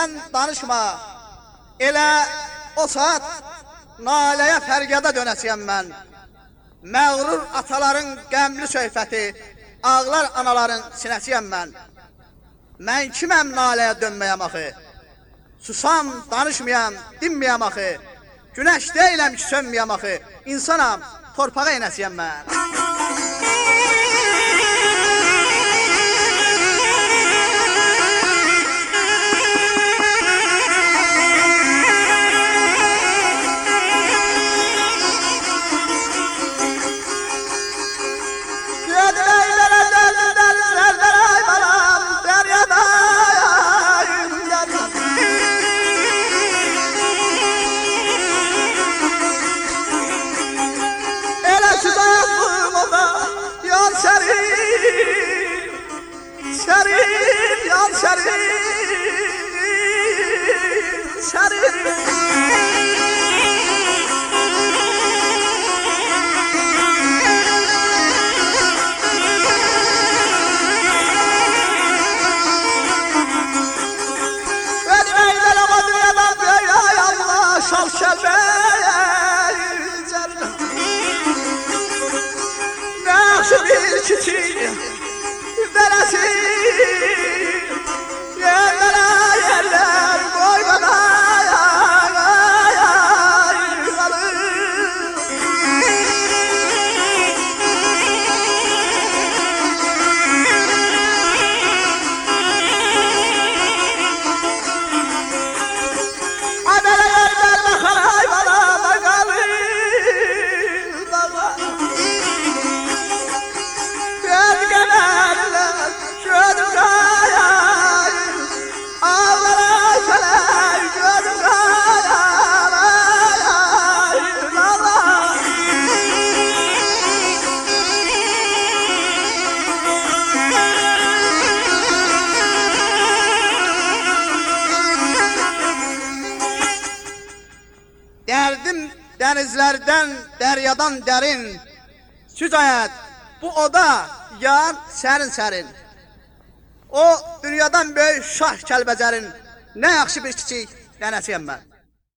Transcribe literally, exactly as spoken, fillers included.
sən danışma. Elə o saat naləyə fəryada dönəsiyəm mən. Məğrur ataların qəmli söhbəti, ağlar anaların sinəsiyəm mən. Mən kiməm naləyə dönməyəm axı? Susam, danışmayam, dinməyəm axı. Günəş deyiləm ki, sönməyəm axı. İnsanam, torpağa inəsiyəm mən. Şerif, yan şerif, şerif. Benim eylem adına böyle Allah şal şelbey üzerine. Nakşı bir çiçeği veresin. Yerlere yerler koy bana ay ay ay kalır. Adele yerler bakar ay bana da kalır baba. Gel gelerler şöyle ay ay. Ağlar şeyler gözüm ay ay ay baba. Derdim denizlerden, deryadan derin. Süzayet, bu oda yar serin serin. O dünyadan böyük şah Kəlbəcərin nə yaxşı bir kiçik nənəsiyəm mən.